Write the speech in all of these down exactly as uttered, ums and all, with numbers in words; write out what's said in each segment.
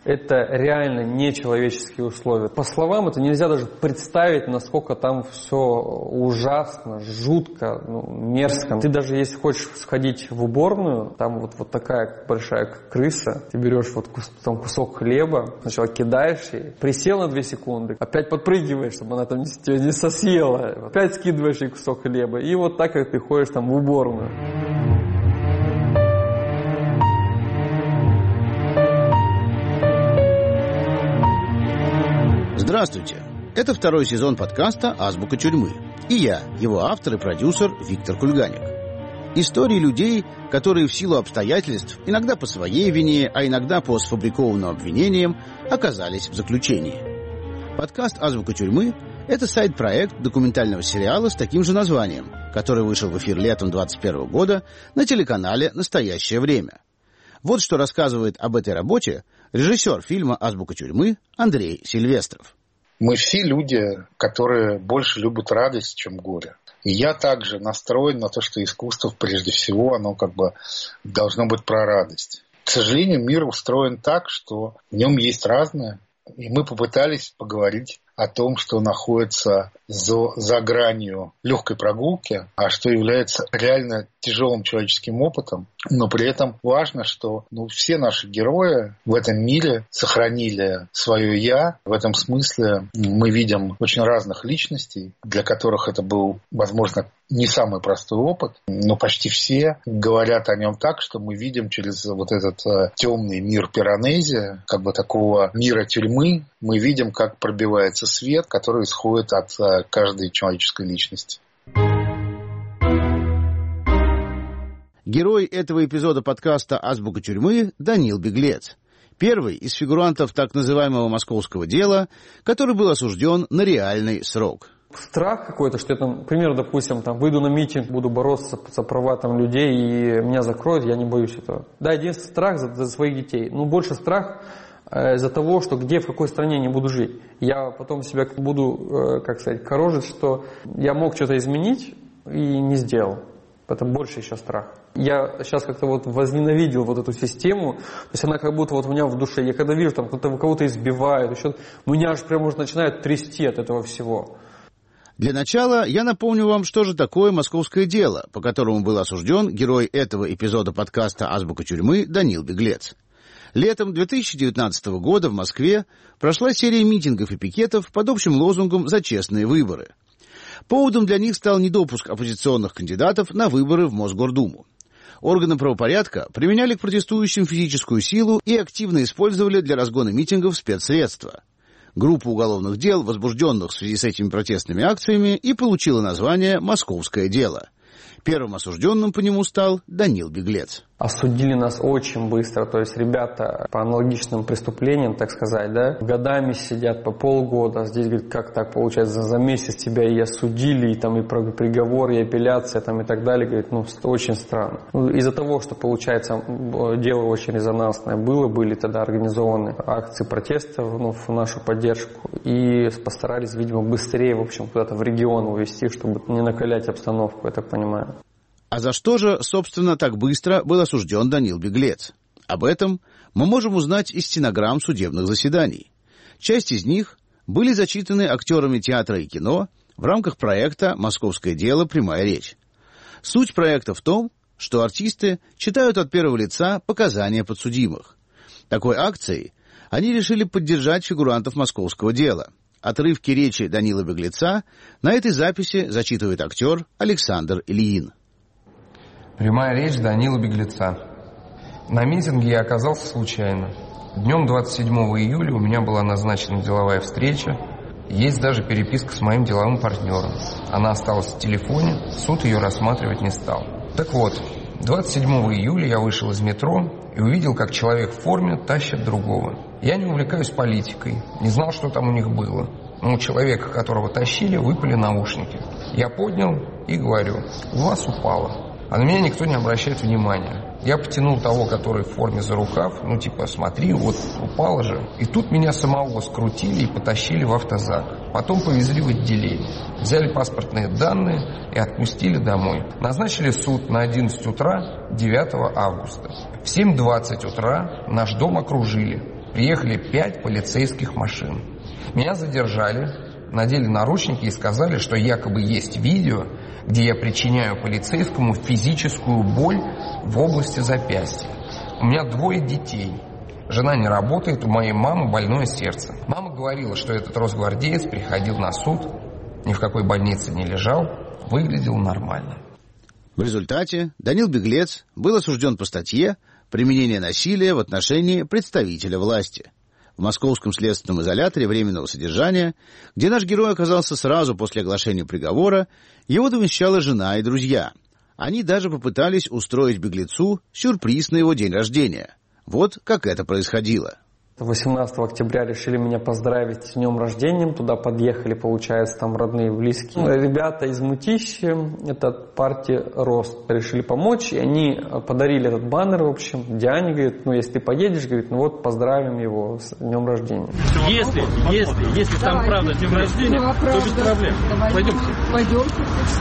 Это реально нечеловеческие условия. По словам, это нельзя даже представить, насколько там все ужасно, жутко, ну, мерзко. Ты даже если хочешь сходить в уборную, там вот, вот такая большая крыса, ты берешь вот кус, там кусок хлеба, сначала кидаешь ей, присел на две секунды, опять подпрыгиваешь, чтобы она там тебя не сосъела, опять скидываешь ей кусок хлеба, и вот так, как ты ходишь там в уборную. Здравствуйте! Это второй сезон подкаста «Азбука тюрьмы». И я, его автор и продюсер Виктор Кульганик. Истории людей, которые в силу обстоятельств, иногда по своей вине, а иногда по сфабрикованным обвинениям, оказались в заключении. Подкаст «Азбука тюрьмы» — это сайт-проект документального сериала с таким же названием, который вышел в эфир летом двадцать первого года на телеканале «Настоящее время». Вот что рассказывает об этой работе режиссер фильма «Азбука тюрьмы» Андрей Сильвестров. Мы все люди, которые больше любят радость, чем горе. И я также настроен на то, что искусство, прежде всего, оно как бы должно быть про радость. К сожалению, мир устроен так, что в нем есть разное. И мы попытались поговорить о том, что находится за, за гранью легкой прогулки, а что является реально тяжелым человеческим опытом. Но при этом важно, что ну, все наши герои в этом мире сохранили свое «я». В этом смысле мы видим очень разных личностей, для которых это был, возможно, не самый простой опыт, но почти все говорят о нем так, что мы видим через вот этот э, темный мир Пиранези, как бы такого мира тюрьмы, мы видим, как пробивается свет, который исходит от э, каждой человеческой личности. Герой этого эпизода подкаста «Азбука тюрьмы» Данил Беглец. Первый из фигурантов так называемого московского дела, который был осужден на реальный срок. Страх какой-то, что я там, например, допустим, там, выйду на митинг, буду бороться за права там, людей, и меня закроют, я не боюсь этого. Да, единственный страх за, за своих детей. Но больше страх э, из-за того, что где, в какой стране я не буду жить. Я потом себя буду, э, как сказать, корожить, что я мог что-то изменить и не сделал. Это больше еще страх. Я сейчас как-то вот возненавидел вот эту систему, то есть она как будто вот у меня в душе. Я когда вижу, там кто-то кого-то избивает, еще, меня аж прям уже начинает трясти от этого всего. Для начала я напомню вам, что же такое московское дело, по которому был осужден герой этого эпизода подкаста «Азбука тюрьмы» Данил Беглец. Летом две тысячи девятнадцатого года в Москве прошла серия митингов и пикетов под общим лозунгом «За честные выборы». Поводом для них стал недопуск оппозиционных кандидатов на выборы в Мосгордуму. Органы правопорядка применяли к протестующим физическую силу и активно использовали для разгона митингов спецсредства. Группа уголовных дел, возбужденных в связи с этими протестными акциями, и получила название «Московское дело». Первым осужденным по нему стал Данил Беглец. Осудили нас очень быстро, то есть ребята по аналогичным преступлениям, так сказать, да, годами сидят по полгода, а здесь, говорит, как так получается, за месяц тебя и осудили, и там и приговор, и апелляция, там и так далее, говорит, ну, очень странно. Ну, из-за того, что, получается, дело очень резонансное было, были тогда организованы акции протеста, ну, в нашу поддержку, и постарались, видимо, быстрее, в общем, куда-то в регион увезти, чтобы не накалять обстановку, я так понимаю. А за что же, собственно, так быстро был осужден Данил Беглец? Об этом мы можем узнать из стенограмм судебных заседаний. Часть из них были зачитаны актерами театра и кино в рамках проекта «Московское дело. Прямая речь». Суть проекта в том, что артисты читают от первого лица показания подсудимых. Такой акцией они решили поддержать фигурантов московского дела. Отрывки речи Данила Беглеца на этой записи зачитывает актер Александр Ильин. Прямая речь Данила Беглеца. На митинге я оказался случайно. Днем двадцать седьмого июля у меня была назначена деловая встреча. Есть даже переписка с моим деловым партнером. Она осталась в телефоне, суд ее рассматривать не стал. Так вот, двадцать седьмого июля я вышел из метро и увидел, как человек в форме тащит другого. Я не увлекаюсь политикой, не знал, что там у них было. Но у человека, которого тащили, выпали наушники. Я поднял и говорю: «Глаз упало». А на меня никто не обращает внимания. Я потянул того, который в форме, за рукав. Ну, типа, смотри, вот упало же. И тут меня самого скрутили и потащили в автозак. Потом повезли в отделение. Взяли паспортные данные и отпустили домой. Назначили суд на одиннадцать утра девятого августа. В семь двадцать утра наш дом окружили. приехали пять полицейских машин. Меня задержали, надели наручники и сказали, что якобы есть видео, где я причиняю полицейскому физическую боль в области запястья. У меня двое детей. Жена не работает, у моей мамы больное сердце. Мама говорила, что этот росгвардеец приходил на суд, ни в какой больнице не лежал, выглядел нормально. В результате Данил Беглец был осужден по статье «Применение насилия в отношении представителя власти». В московском следственном изоляторе временного содержания, где наш герой оказался сразу после оглашения приговора, его довещала жена и друзья. Они даже попытались устроить беглецу сюрприз на его день рождения. Вот как это происходило. восемнадцатого октября решили меня поздравить с днем рождения. Туда подъехали, получается, там родные, близкие. Ребята из Мытищи, это партия Рост, решили помочь. И они подарили этот баннер, в общем. Диане говорит, ну, если ты поедешь, говорит, ну вот, поздравим его с днем рождения. Если, если, если там давай, правда день рождения, ну, то без проблем. Давай. Пойдемте. Пойдемте.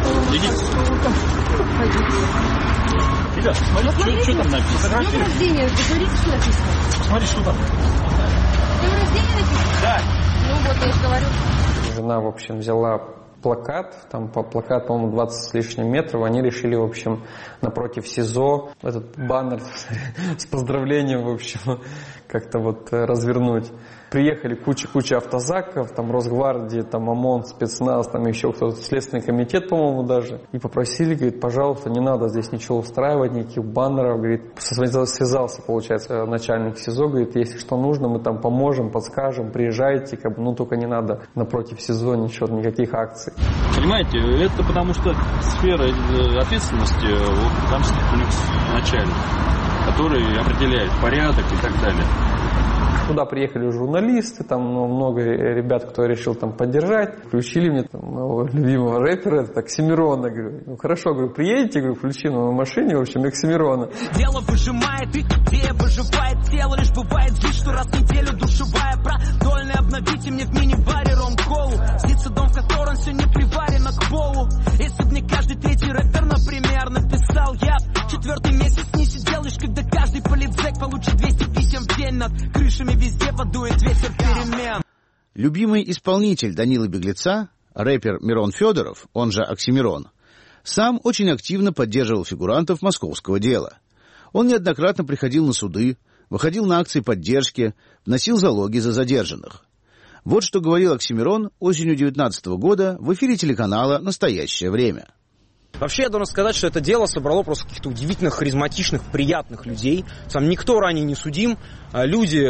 Идите. Пойдемте. Ребята, смотрите, что, что там написано? Днем рождения, посмотрите, что написано. Смотри, что там. Днем рождения написано? Да. Ну вот, я же говорю. Жена, в общем, взяла плакат, там по плакат, по-моему, двадцать с лишним метров. Они решили, в общем, напротив СИЗО этот баннер с поздравлением, в общем, как-то вот развернуть. Приехали куча-куча автозаков, там Росгвардии, там ОМОН, спецназ, там еще кто-то, Следственный комитет, по-моему, даже. И попросили, говорит, пожалуйста, не надо здесь ничего устраивать, никаких баннеров. Говорит, связался, получается, начальник СИЗО, говорит, если что нужно, мы там поможем, подскажем, приезжайте, как бы, ну только не надо напротив СИЗО ничего, никаких акций. Понимаете, это потому что сфера ответственности у комсомольских начальников, который определяет порядок и так далее. Туда приехали журналисты, там ну, много ребят, кто решил там поддержать. Включили мне там, моего любимого рэпера, это Оксимирона. Говорю, ну хорошо, говорю, приедете, говорю, включи на машине, в общем, Оксимирона. Дело выжимает, и идея выживает, тело лишь бывает жизнь, что раз в неделю душевая. Продольно обновите мне в мини-баре ром-колу. Снится дом, в котором все не приварено к полу. Если б мне каждый третий рэпер, например, написал я четвертый месяц не сидел, лишь когда каждый политзек получит двести писем в день над крышами. Везде подует ветер перемен. Любимый исполнитель Данила Беглеца, рэпер Мирон Федоров, он же Оксимирон, сам очень активно поддерживал фигурантов московского дела. Он неоднократно приходил на суды, выходил на акции поддержки, вносил залоги за задержанных. Вот что говорил Оксимирон осенью девятнадцатого года в эфире телеканала «Настоящее время». Вообще, я должен сказать, что это дело собрало просто каких-то удивительных, харизматичных, приятных людей. Сам никто ранее не судим. Люди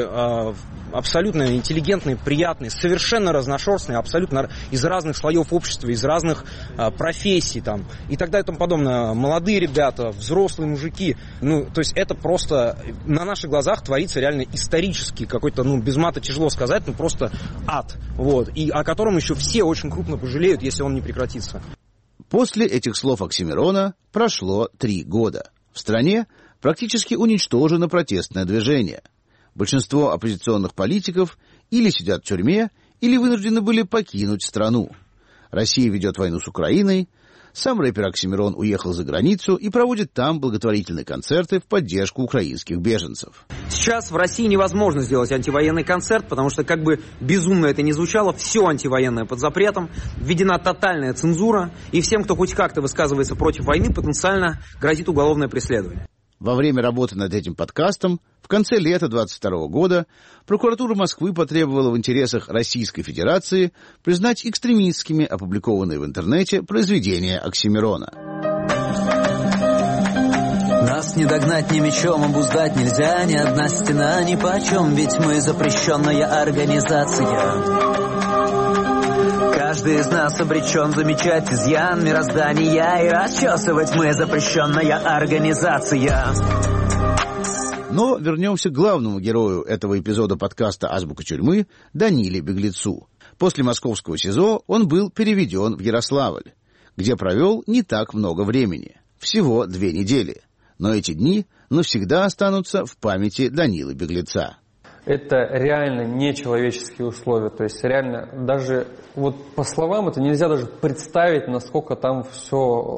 абсолютно интеллигентные, приятные, совершенно разношерстные, абсолютно из разных слоев общества, из разных профессий там, и так далее и тому подобное. Молодые ребята, взрослые мужики. Ну, то есть это просто на наших глазах творится реально исторический какой-то, ну, без мата тяжело сказать, ну, просто ад. Вот, и о котором еще все очень крупно пожалеют, если он не прекратится. После этих слов Оксимирона прошло три года. В стране практически уничтожено протестное движение. Большинство оппозиционных политиков или сидят в тюрьме, или вынуждены были покинуть страну. Россия ведет войну с Украиной. Сам рэпер Оксимирон уехал за границу и проводит там благотворительные концерты в поддержку украинских беженцев. Сейчас в России невозможно сделать антивоенный концерт, потому что, как бы безумно это ни звучало, все антивоенное под запретом, введена тотальная цензура, и всем, кто хоть как-то высказывается против войны, потенциально грозит уголовное преследование. Во время работы над этим подкастом в конце лета двадцать второго года прокуратура Москвы потребовала в интересах Российской Федерации признать экстремистскими опубликованные в интернете произведения Оксимирона. Нас не догнать ни мечом, обуздать нельзя, ни одна стена нипочем, ведь мы запрещенная организация. Каждый из нас обречен замечать изъян мироздания, и расчесывать мы запрещенная организация. Но вернемся к главному герою этого эпизода подкаста «Азбука тюрьмы» Даниле Беглецу. После московского СИЗО он был переведен в Ярославль, где провел не так много времени, всего две недели. Но эти дни навсегда останутся в памяти Данилы Беглеца. Это реально нечеловеческие условия. То есть реально даже вот по словам это нельзя даже представить, насколько там все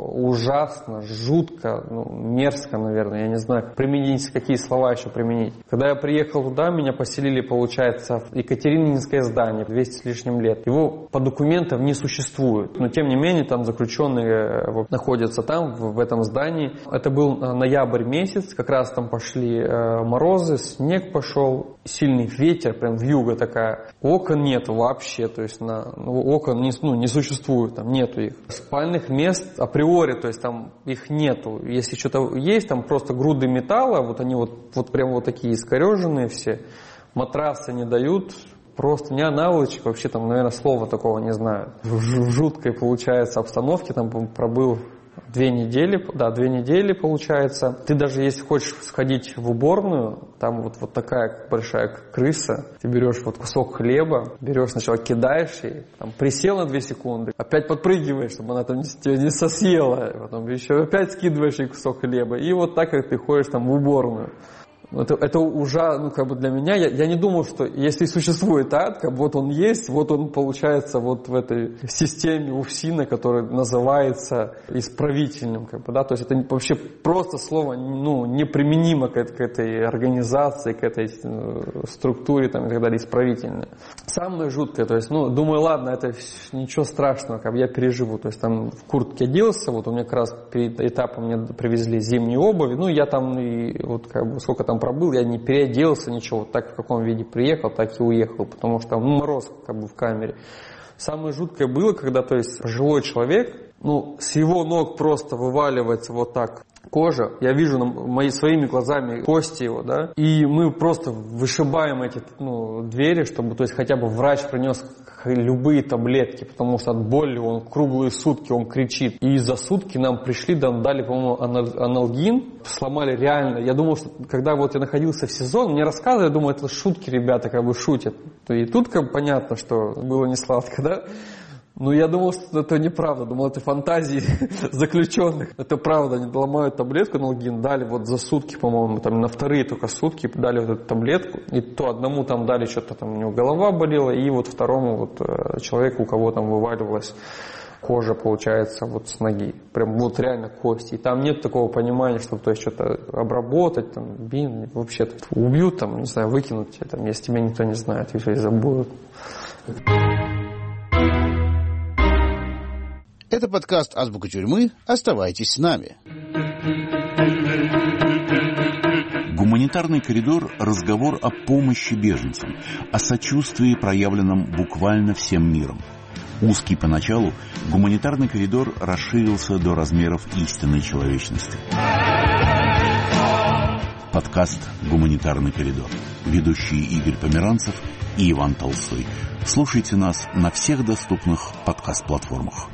ужасно, жутко, ну, мерзко, наверное. Я не знаю, применить, какие слова еще применить. Когда я приехал туда, меня поселили, получается, в Екатерининское здание, двести с лишним лет. Его по документам не существует. Но тем не менее там заключенные находятся там, в этом здании. Это был ноябрь месяц, как раз там пошли морозы, снег пошел, сильный ветер, прям вьюга такая. Окон нет вообще, то есть на, ну, окон не, ну, не существует, там нету их. Спальных мест априори, то есть там их нету. Если что-то есть, там просто груды металла, вот они вот, вот прям вот такие искореженные все. Матрасы не дают, просто не наволочек, вообще там, наверное, слова такого не знаю. В жуткой, получается, обстановке там пробыл две недели, да, две недели, получается. Ты даже если хочешь сходить в уборную, там вот, вот такая большая крыса, ты берешь вот кусок хлеба, берешь сначала, кидаешь ей, там, присел на две секунды, опять подпрыгиваешь, чтобы она там тебя не сосъела, потом еще опять скидываешь ей кусок хлеба, и вот так, как ты ходишь там в уборную. Это, это ужасно, ну, как бы для меня, я, я не думал, что если существует ад, как бы вот он есть, вот он получается вот в этой системе УФСИНа, которая называется исправительным, как бы, да, то есть это вообще просто слово, ну, неприменимо к, к этой организации, к этой э, структуре, там, и так далее, исправительное. Самое жуткое, то есть, ну, думаю, ладно, это ничего страшного, как бы я переживу, то есть там в куртке оделся, вот у меня как раз перед этапом мне привезли зимнюю обувь, ну, я там и вот как бы сколько там пробыл, я не переоделся, ничего, вот так в каком виде приехал, так и уехал, потому что ну, мороз как бы в камере. Самое жуткое было, когда, то есть, пожилой человек, ну, с его ног просто вываливается вот так кожа, я вижу на мои, своими глазами кости его, да, и мы просто вышибаем эти, ну, двери, чтобы, то есть, хотя бы врач принес любые таблетки, потому что от боли он круглые сутки, он кричит. И за сутки нам пришли, нам дали, по-моему, анальгин, сломали реально. Я думал, что когда вот я находился в СИЗО, мне рассказывали, я думаю, это шутки, ребята, как бы шутят. И тут как бы понятно, что было не сладко, да? Ну, я думал, что это неправда. Думал, это фантазии заключенных. Это правда. Они ломают таблетку, аналгин, дали вот за сутки, по-моему, там на вторые только сутки дали вот эту таблетку. И то одному там дали что-то, там у него голова болела, и вот второму вот человеку, у кого там вываливалась кожа, получается, вот с ноги. Прям вот реально кости. И там нет такого понимания, что то есть что-то обработать, там, бин, вообще убьют, там, не знаю, выкинуть, там, если тебя никто не знает, и все, и забудут. Это подкаст «Азбука тюрьмы». Оставайтесь с нами. Гуманитарный коридор – разговор о помощи беженцам, о сочувствии, проявленном буквально всем миром. Узкий поначалу, гуманитарный коридор расширился до размеров истинной человечности. Подкаст «Гуманитарный коридор». Ведущие Игорь Померанцев и Иван Толстой. Слушайте нас на всех доступных подкаст-платформах.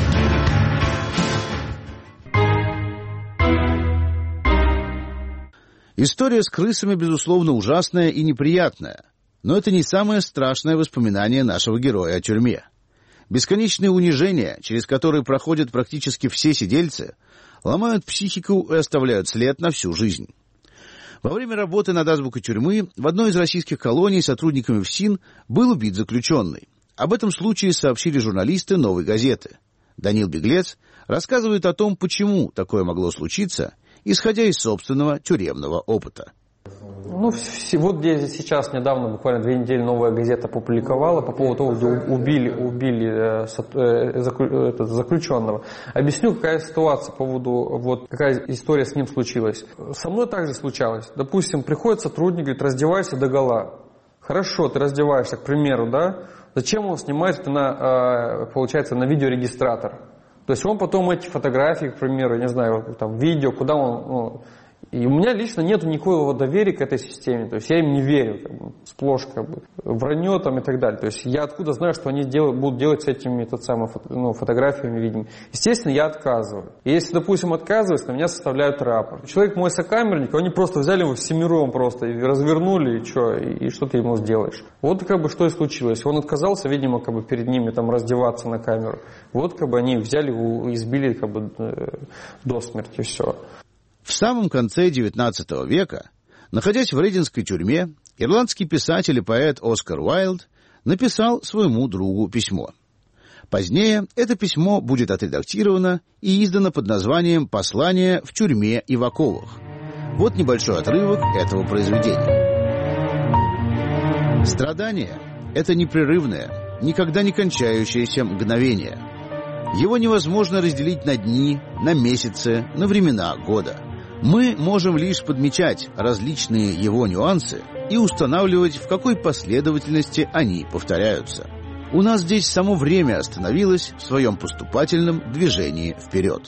История с крысами, безусловно, ужасная и неприятная. Но это не самое страшное воспоминание нашего героя о тюрьме. Бесконечные унижения, через которые проходят практически все сидельцы, ломают психику и оставляют след на всю жизнь. Во время работы над азбукой тюрьмы в одной из российских колоний сотрудниками ФСИН был убит заключенный. Об этом случае сообщили журналисты «Новой газеты». Данил Беглец рассказывает о том, почему такое могло случиться, исходя из собственного тюремного опыта. Ну, вот где сейчас недавно, буквально две недели, «Новая газета» опубликовала по поводу того, где убили, убили э, э, заключенного. Объясню, какая ситуация по поводу, вот какая история с ним случилась. Со мной также случалось. Допустим, приходит сотрудник, говорит, раздевайся догола. Хорошо, ты раздеваешься, к примеру, да? Зачем он снимает это на, получается, на видеорегистратор? То есть он потом эти фотографии, к примеру, я не знаю, там, видео, куда он... Ну, и у меня лично нет никакого доверия к этой системе. То есть я им не верю, как бы, сплошь как бы, вранье там и так далее. То есть я откуда знаю, что они делают, будут делать с этими тот самый, ну, фотографиями, видимо. Естественно, я отказываю. И если, допустим, отказываюсь, на меня составляют рапорт. Человек мой сокамерник, они просто взяли его всемиром просто и развернули, и что, и, и что ты ему сделаешь. Вот как бы что и случилось. Он отказался, видимо, как бы перед ними там раздеваться на камеру. Вот как бы они взяли его и избили как бы до смерти, все. В самом конце девятнадцатого века, находясь в Рединской тюрьме, ирландский писатель и поэт Оскар Уайльд написал своему другу письмо. Позднее это письмо будет отредактировано и издано под названием «Послание в тюрьме и в оковах». Вот небольшой отрывок этого произведения. Страдание — это непрерывное, никогда не кончающееся мгновение. Его невозможно разделить на дни, на месяцы, на времена года. Мы можем лишь подмечать различные его нюансы и устанавливать, в какой последовательности они повторяются. У нас здесь само время остановилось в своем поступательном движении вперед.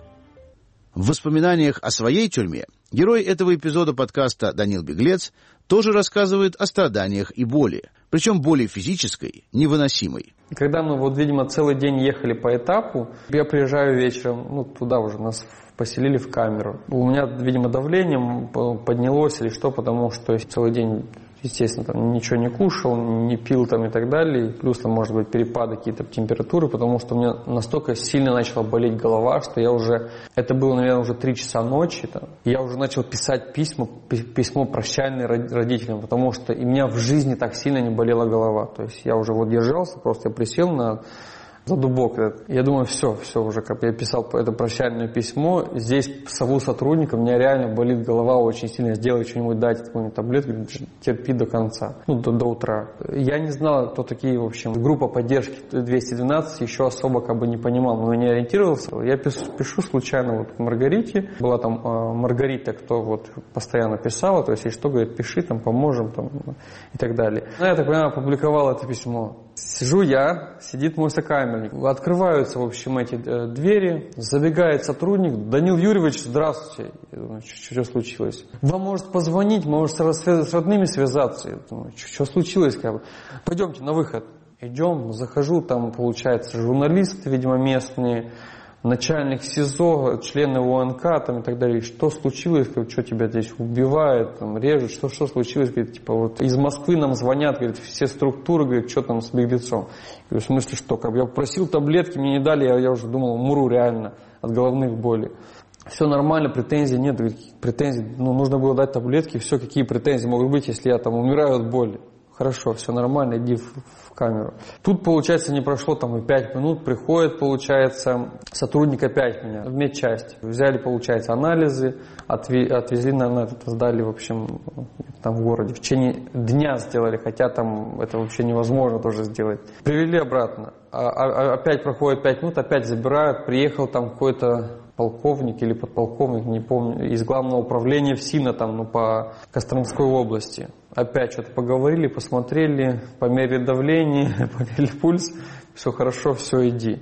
В воспоминаниях о своей тюрьме герой этого эпизода подкаста Данил Беглец тоже рассказывает о страданиях и боли, причем боли физической, невыносимой. Когда мы, вот, видимо, целый день ехали по этапу, я приезжаю вечером, ну, туда уже нас поселили в камеру. У меня, видимо, давление поднялось или что, потому что целый день, естественно, там ничего не кушал, не пил там и так далее. Плюс там, может быть, перепады какие-то температуры, потому что у меня настолько сильно начала болеть голова, что я уже... Это было, наверное, уже три часа ночи. Там, я уже начал писать письма, письмо прощальное родителям, потому что и у меня в жизни так сильно не болела голова. То есть я уже вот держался, просто я присел на... за дубок. Я думаю, все, все уже, как я писал это прощальное письмо, здесь сову сотрудникам, у меня реально болит голова очень сильно, сделай что-нибудь, дайте какую-нибудь таблетку, терпи до конца, ну, до, до утра. Я не знал, кто такие, в общем, группа поддержки двести двенадцать, еще особо как бы не понимал, но я не ориентировался. Я пишу, пишу случайно вот Маргарите, была там э, Маргарита, кто вот постоянно писала, то есть, если что, говорит, пиши, там, поможем, там, и так далее. Ну, я так понимаю, опубликовал это письмо. Сижу я, сидит мой сокамерник. Открываются, в общем, эти э, двери, забегает сотрудник. Данил Юрьевич, здравствуйте. Я думаю, что случилось? Вам может позвонить, может с родными связаться. Я думаю, что случилось? Как бы? Пойдемте на выход. Идем, захожу, там, получается, журналисты, видимо, местные, начальник СИЗО, члены ОНК там, и так далее. Что случилось? Что тебя здесь убивают, там, режут? Что, что случилось? Говорит, типа, вот из Москвы нам звонят, говорит, все структуры, говорит, что там с Беглецом? Я говорю, в смысле, что? Как? Я попросил таблетки, мне не дали, я, я уже думал, умру реально от головных болей. Все нормально, претензий нет. Говорит, претензий, ну, нужно было дать таблетки, все, какие претензии могут быть, если я там умираю от боли? Хорошо, все нормально, иди в, в камеру. Тут, получается, не прошло там и пять минут, приходит, получается, сотрудник опять меня в медчасть. Взяли, получается, анализы, отве, отвезли на, на это, сдали, в общем, там в городе. В течение дня сделали, хотя там это вообще невозможно тоже сделать. Привели обратно. А, а, опять проходит пять минут, опять забирают. Приехал там какой-то полковник или подполковник, не помню, из главного управления ФСИНа там, ну, по Костромской области. Опять что-то поговорили, посмотрели, померили давление, померили пульс. Все хорошо, все, иди.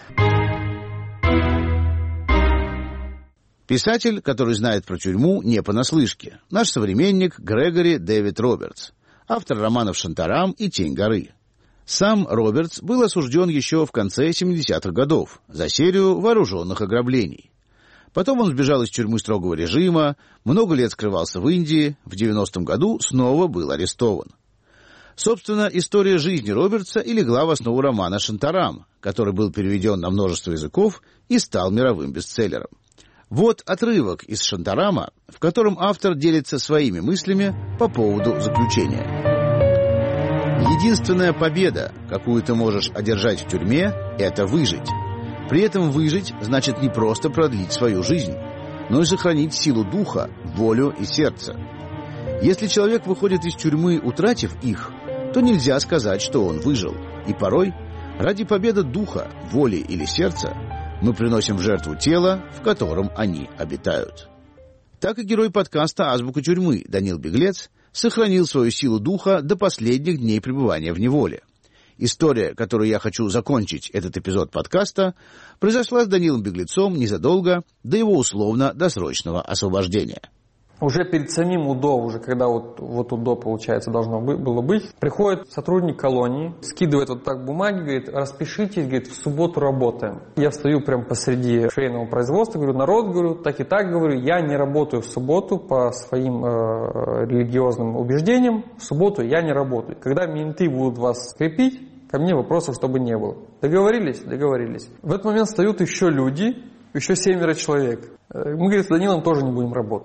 Писатель, который знает про тюрьму не понаслышке. Наш современник Грегори Дэвид Робертс, автор романов «Шантарам» и «Тень горы». Сам Робертс был осужден еще в конце семидесятых годов за серию вооруженных ограблений. Потом он сбежал из тюрьмы строгого режима, много лет скрывался в Индии, в девяностом году снова был арестован. Собственно, история жизни Робертса и легла в основу романа «Шантарам», который был переведен на множество языков и стал мировым бестселлером. Вот отрывок из «Шантарама», в котором автор делится своими мыслями по поводу заключения. Единственная победа, какую ты можешь одержать в тюрьме, это выжить. При этом выжить значит не просто продлить свою жизнь, но и сохранить силу духа, волю и сердце. Если человек выходит из тюрьмы, утратив их, то нельзя сказать, что он выжил. И порой, ради победы духа, воли или сердца, мы приносим в жертву тело, в котором они обитают. Так и герой подкаста «Азбука тюрьмы» Данил Беглец сохранил свою силу духа до последних дней пребывания в неволе. История, которую я хочу закончить этот эпизод подкаста, произошла с Данилом Беглецом незадолго до его условно-досрочного освобождения. Уже перед самим УДО, уже когда вот, вот УДО, получается, должно было быть, приходит сотрудник колонии, скидывает вот так бумаги, говорит, распишитесь, говорит, в субботу работаем. Я встаю прямо посреди швейного производства, говорю, народ, говорю, так и так, говорю, я не работаю в субботу по своим э, религиозным убеждениям, в субботу я не работаю. Когда менты будут вас скрепить, ко мне вопросов, чтобы не было. Договорились? Договорились. В этот момент встают еще люди, еще семеро человек. Мы, говорит, с Данилом тоже не будем работать.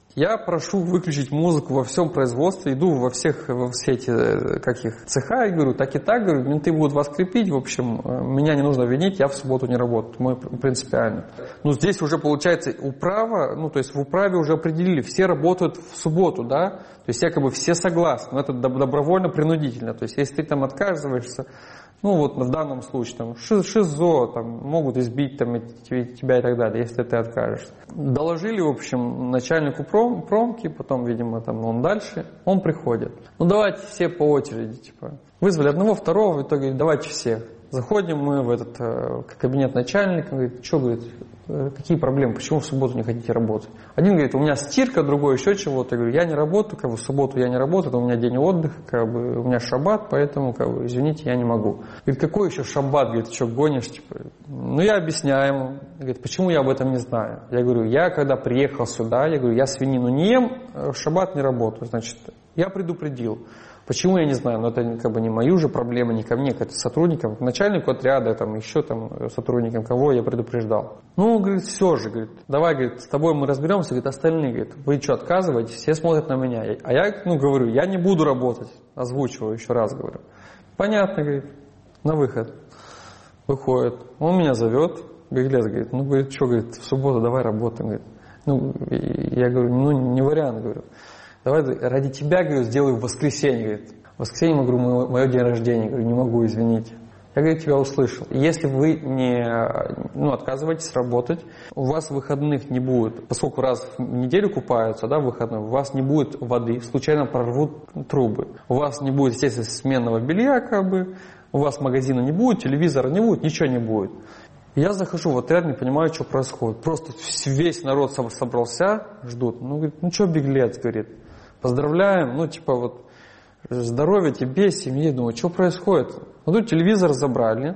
Я прошу выключить музыку во всем производстве, иду во всех, во все эти, как их, цеха, и говорю, так и так, говорю, менты будут вас крепить, в общем, меня не нужно винить, я в субботу не работаю, мой принципиально. Ну, здесь уже получается управа, ну, то есть в управе уже определили, все работают в субботу, да, то есть якобы все согласны, но это добровольно-принудительно, то есть если ты там отказываешься, ну вот в данном случае там ШИЗО, там, могут избить там, тебя и так далее, если ты откажешься. Доложили, в общем, начальнику пром, промки, потом, видимо, там он дальше, он приходит. Ну давайте все по очереди, типа. Вызвали одного, второго, в итоге говорит, давайте всех. Заходим мы в этот э, кабинет начальника, говорит, что, говорит, э, какие проблемы, почему в субботу не хотите работать? Один говорит, у меня стирка, другой еще чего-то. Я говорю, я не работаю, как бы в субботу я не работаю, это у меня день отдыха, как бы у меня шаббат, поэтому, как бы, извините, я не могу. Говорит, какой еще шаббат, говорит, ты что, гонишь? Типа, ну, я объясняю ему, говорит, почему я об этом не знаю? Я говорю, я когда приехал сюда, я говорю, я свинину не ем, в шаббат не работаю, значит, я предупредил. Почему, я не знаю, но это как бы не мои уже проблемы, не ко мне, к сотрудникам, к начальнику отряда, там, еще там, сотрудникам, кого я предупреждал. Ну, говорит, все же, говорит, давай, говорит, с тобой мы разберемся, говорит, остальные, говорит, вы что, отказываетесь, все смотрят на меня. А я, ну, говорю, я не буду работать, озвучиваю еще раз, говорю. Понятно, говорит, на выход. Выходит, он меня зовет, Беглец, говорит, ну, говорит, что, говорит, в субботу давай работаем, говорит. Ну, я говорю, ну, не вариант, говорю. Давай ради тебя, говорю, сделаю в воскресенье, говорит. В воскресенье, говорю, мое день рождения, говорю, не могу, извините. Я, говорю, тебя услышал. Если вы не, ну, отказываетесь работать, у вас выходных не будет, поскольку раз в неделю купаются, да, выходной, у вас не будет воды, случайно прорвут трубы. У вас не будет, естественно, сменного белья, как бы, у вас магазина не будет, телевизора не будет, ничего не будет. Я захожу в отряд, не понимаю, что происходит. Просто весь народ собрался, ждут. Ну, говорит, ну что, Беглец, говорит. Поздравляем, ну, типа, вот, здоровья тебе, семье. Думаю, что происходит? Ну, тут телевизор забрали.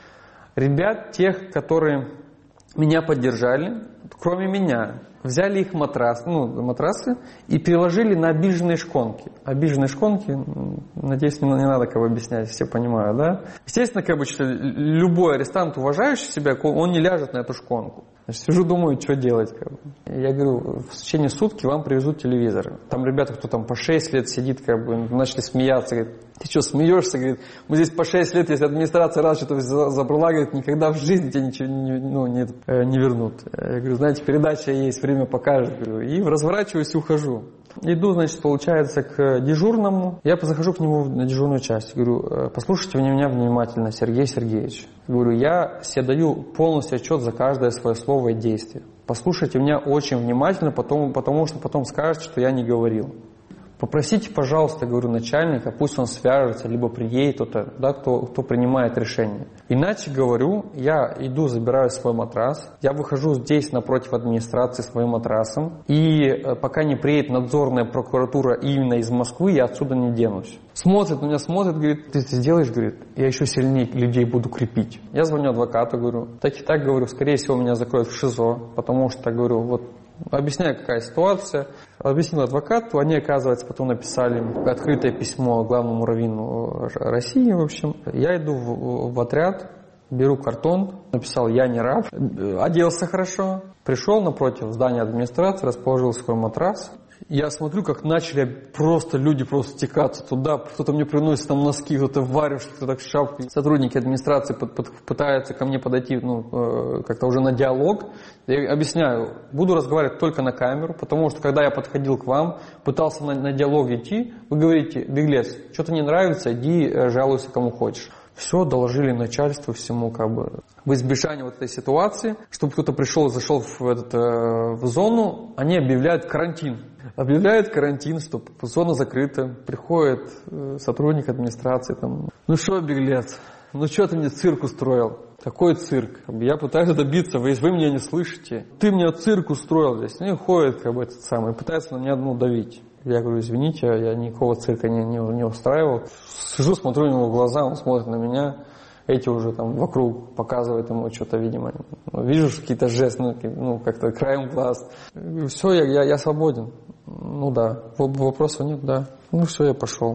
Ребят, тех, которые меня поддержали, кроме меня, взяли их матрас, ну, матрасы и переложили на обиженные шконки. Обиженные шконки, надеюсь, не, не надо как бы объяснять, все понимают, да? Естественно, как бы, любой арестант, уважающий себя, он не ляжет на эту шконку. Значит, сижу, думаю, что делать. Как бы. Я говорю, в течение сутки вам привезут телевизор. Там ребята, кто там по шесть лет сидит, как бы, начали смеяться. Говорит, ты что, смеешься? Говорит, мы здесь по шесть лет, если администрация раз что-то забрала, говорит, никогда в жизни тебе ничего не, ну, не, не вернут. Я говорю, знаете, передача есть, время покажет. Говорю, и разворачиваюсь и ухожу. Иду, значит, получается, к дежурному. Я захожу к нему на дежурную часть. Говорю, послушайте меня внимательно, Сергей Сергеевич. Говорю, я себе даю полностью отчет за каждое свое слово и действие. Послушайте меня очень внимательно, потому, потому что потом скажете, что я не говорил. Попросите, пожалуйста, говорю, начальника, пусть он свяжется, либо приедет кто-то, да, кто, кто принимает решение. Иначе, говорю, я иду, забираю свой матрас, я выхожу здесь напротив администрации своим матрасом, и пока не приедет надзорная прокуратура именно из Москвы, я отсюда не денусь. Смотрит на меня, смотрит, говорит, ты это сделаешь, говорит, я еще сильнее людей буду крепить. Я звоню адвокату, говорю, так и так, говорю, скорее всего, меня закроют в ШИЗО, потому что, говорю, вот, объясняю, какая ситуация. Объяснил адвокату, они, оказывается, потом написали открытое письмо главному раввину России, в общем. Я иду в, в отряд, беру картон, написал «Я не раб», оделся хорошо, пришел напротив здания администрации, расположил свой матрас. Я смотрю, как начали просто люди просто стекаться туда, кто-то мне приносит там носки, кто-то варишь, кто-то шапки. Сотрудники администрации под, под, пытаются ко мне подойти, ну, э, как-то уже на диалог. Я объясняю, буду разговаривать только на камеру, потому что когда я подходил к вам, пытался на, на диалог идти, вы говорите, Беглец, что-то не нравится, иди жалуйся кому хочешь. Все, доложили начальству всему, как бы, в избежание вот этой ситуации, чтобы кто-то пришел, зашел в, этот, э, в зону, они объявляют карантин. Объявляют карантин, что зона закрыта, приходит э, сотрудник администрации, там, ну что, Беглец, ну что ты мне цирк устроил? Какой цирк? Я пытаюсь добиться, вы, вы меня не слышите. Ты мне цирк устроил здесь. Ну и ходит, как бы, этот самый, пытается на меня, ну, давить. Я говорю, извините, я никакого цирка не, не, не устраивал. Сижу, смотрю ему в глаза, он смотрит на меня. Эти уже там вокруг показывают ему что-то, видимо. Вижу какие-то жесты, ну, ну как-то краем глаз. Я говорю, все, я, я, я свободен. Ну да, вопросов нет, да. Ну все, я пошел.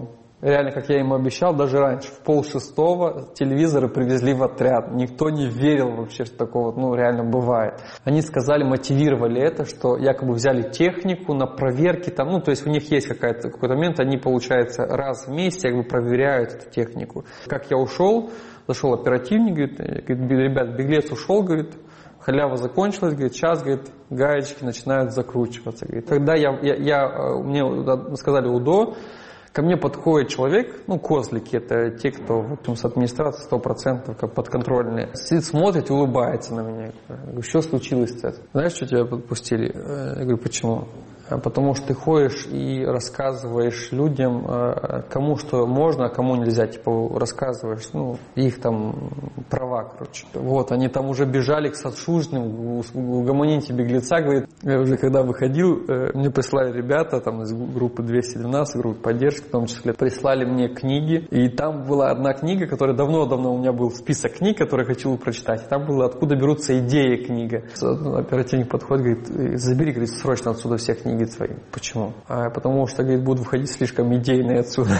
Реально, как я им обещал, даже раньше, в полшестого телевизоры привезли в отряд. Никто не верил вообще, что такого, ну, реально бывает. Они сказали, мотивировали это, что якобы взяли технику на проверки там, ну, то есть у них есть какая-то, какой-то момент, они, получается, раз в месяц как бы проверяют эту технику. Как я ушел, зашел оперативник, говорит, говорит, ребят, беглец ушел, говорит, халява закончилась, говорит, сейчас, говорит, гаечки начинают закручиваться. Говорит. Когда я, я, я, мне сказали УДО, ко мне подходит человек, ну, козлики, это те, кто в общем, с администрации сто процентов подконтрольные, сидит, смотрит, улыбается на меня. Я говорю, что случилось-то? Знаешь, что тебя подпустили? Я говорю, почему? Потому что ты ходишь и рассказываешь людям, кому что можно, а кому нельзя. Типа рассказываешь, ну, их там права, короче. Вот, они там уже бежали к сотрудникам, угомоните беглеца, говорит. Я уже когда выходил, мне прислали ребята там из группы двести двенадцать, группы поддержки, в том числе, прислали мне книги. И там была одна книга, которая давно-давно у меня был список книг, которые я хочу прочитать. И там было «Откуда берутся идеи» книга. Оперативник подходит, говорит, забери, говорит, срочно отсюда все книги свои. Почему? А, потому что, говорит, будут выходить слишком идейные отсюда.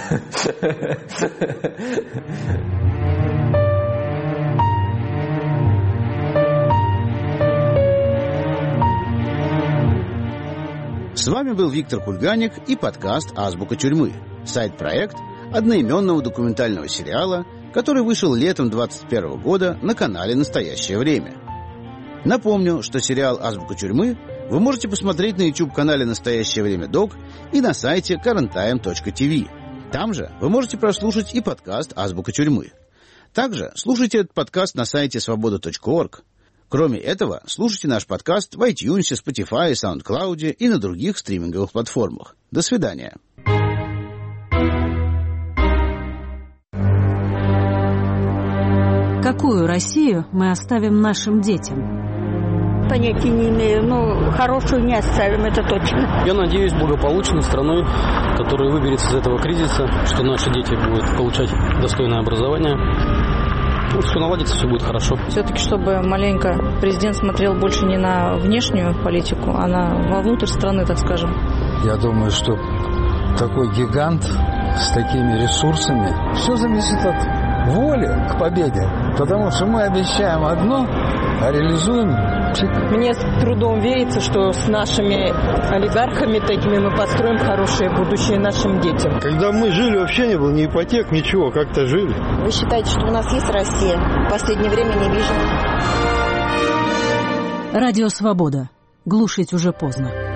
С вами был Виктор Кульганик и подкаст «Азбука тюрьмы». Сайт-проект одноименного документального сериала, который вышел летом двадцать первого года на канале «Настоящее время». Напомню, что сериал «Азбука тюрьмы» вы можете посмотреть на YouTube-канале «Настоящее время Док» и на сайте current time точка ти ви. Там же вы можете прослушать и подкаст «Азбука тюрьмы». Также слушайте этот подкаст на сайте свобода точка орг. Кроме этого, слушайте наш подкаст в iTunes, Spotify, SoundCloud и на других стриминговых платформах. До свидания. Какую Россию мы оставим нашим детям? Понятия не имею, но хорошую не оставим, это точно. Я надеюсь, благополучной страной, которая выберется из этого кризиса, что наши дети будут получать достойное образование. Ну, все наладится, все будет хорошо. Все-таки, чтобы маленько президент смотрел больше не на внешнюю политику, а на вовнутрь страны, так скажем. Я думаю, что такой гигант с такими ресурсами, все зависит от воли к победе. Потому что мы обещаем одно, а реализуем. Мне с трудом верится, что с нашими олигархами такими мы построим хорошее будущее нашим детям. Когда мы жили, вообще не было ни ипотек, ничего, как-то жили. Вы считаете, что у нас есть Россия? В последнее время не вижу. Радио «Свобода». Глушить уже поздно.